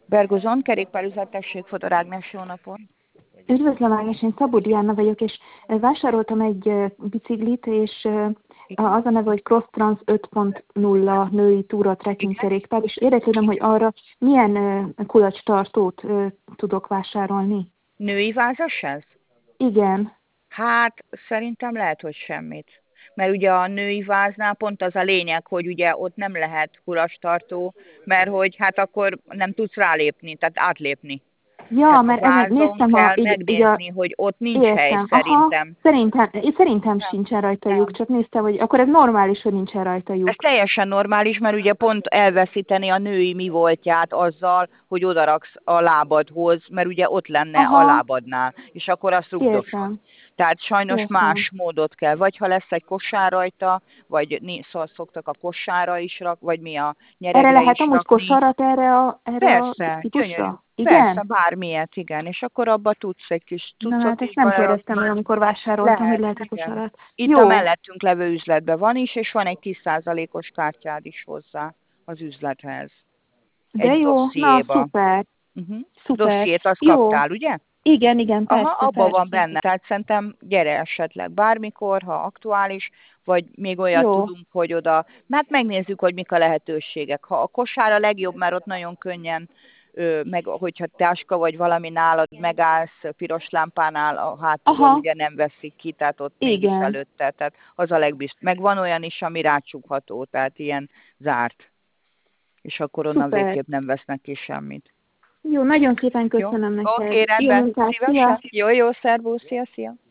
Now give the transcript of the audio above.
Bergozon, kerékpárüzlet, tessék, Fodor Ágnes, jó napot! Üdvözlöm, Ágnes, én Szabó Diana vagyok, és vásároltam egy biciklit, és Igen. az a neve, hogy Cross Trans 5.0 női túra trekking Igen. kerékpár, és érdeklődöm, hogy arra milyen kulacstartót tudok vásárolni. Női vázas ez? Igen. Hát szerintem lehet, hogy semmit. Mert ugye a női váznál pont az a lényeg, hogy ugye ott nem lehet kulastartó, mert hogy hát akkor nem tudsz rálépni, tehát átlépni. Ja, Tehát a mert ezen vázon néztem, kell így megnézni, hogy ott nincs hely értem. Aha, szerintem. szerintem Nem, sincsen rajta lyuk, nem. csak néztem, hogy akkor ez normális, hogy nincsen rajta Ez lyuk. teljesen normális, mert ugye pont elveszíteni a női mi voltját azzal, hogy odaraksz a lábadhoz, mert ugye ott lenne a Aha, lábadnál, és akkor azt rugdosod. értem, Tehát sajnos értem. más módot kell, vagy ha lesz egy kosár rajta, vagy szóval szoktak a kosárra is vagy mi a Erre nyeregre lehet is amúgy rakni. kosarat erre a Persze, gyönyörű. típusra? Persze, Igen? bármilyet, igen. És akkor abba tudsz egy kis Na cuccot hát ezt is nem kérdeztem belerakni. meg, amikor vásároltam, hogy Lehet, lehet-e igen. kosarat. Itt a Jó, mellettünk levő üzletben van is, és van egy 10%-os kártyád is hozzá az üzlethez. de Egy jó, na dossziéba. szuper, szuper. Dossziét azt Jó, kaptál, ugye? igen, Aha, persze, abban van persze. benne. Tehát szerintem gyere esetleg bármikor, ha aktuális, vagy még olyat Jó, tudunk, hogy oda, hát megnézzük, hogy mik a lehetőségek. Ha a kosár a legjobb, mert ott nagyon könnyen, meg hogyha táska vagy valami nálad megállsz piros lámpánál, a hátulról aha, ugye nem veszik ki, tehát ott mégis igen, előtte, tehát az a legbiztos. Meg van olyan is, ami rácsukható, tehát ilyen zárt, és akkor onnan szuper. végképp nem vesznek ki semmit. Jó, nagyon szépen Jó? köszönöm Oké, neked. Jó rendben. munkát, Szívesen. szia! Jó, jó, szervusz, szia, szia.